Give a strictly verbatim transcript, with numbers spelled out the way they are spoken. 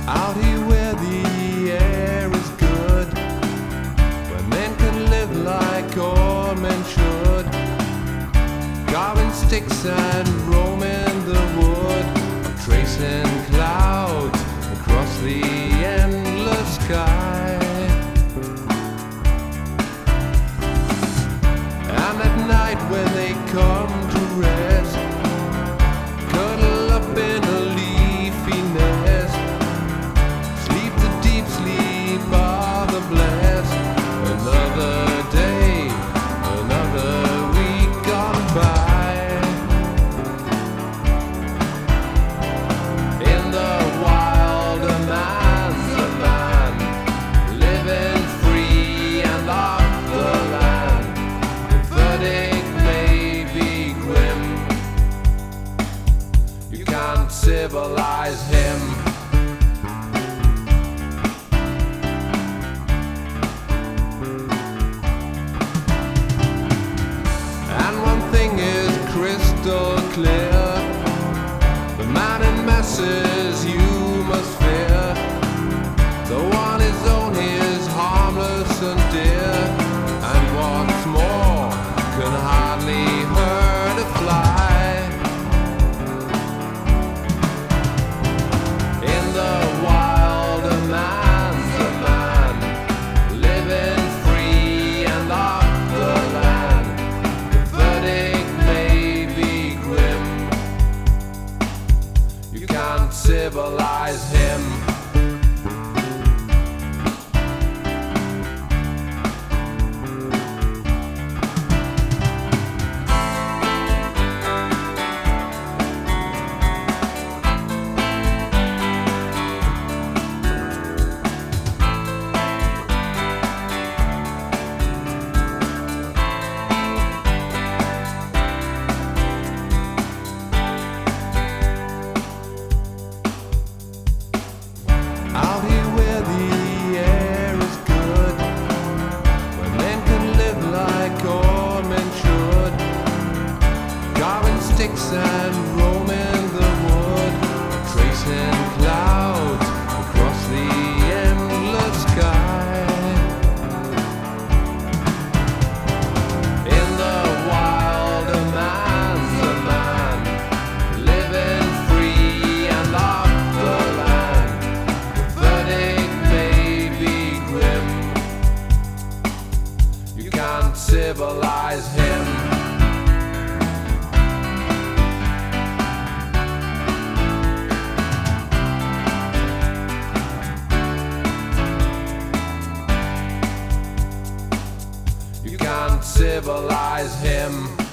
Out here where the air is good, where men can live like all men should, carving sticks and roaming the wood, tracing clouds across the endless sky. And at night when they come to rest, cuddle up in a leafy nest, sleep the deep sleep of the blessed. Another day, another week gone by. In the wild, a man's a man, living free and off the land. The verdict may be grim, you can't civilize him. And one thing is crystal clear, the man in masses you must fear. Though on his own he is harmless and dear, and what's more, can hardly hurt a fly. In the wild, a man's a man, living free and off the land. The verdict may be grim, you can't civilize him. Out here where the air is good, where men can live like all men should, carving sticks and roaming the wood, tracing clouds across the endless sky. In the wild, a man's a man, living free and off the land. Verdict may be grim, you can't civilize him. You can't civilize him.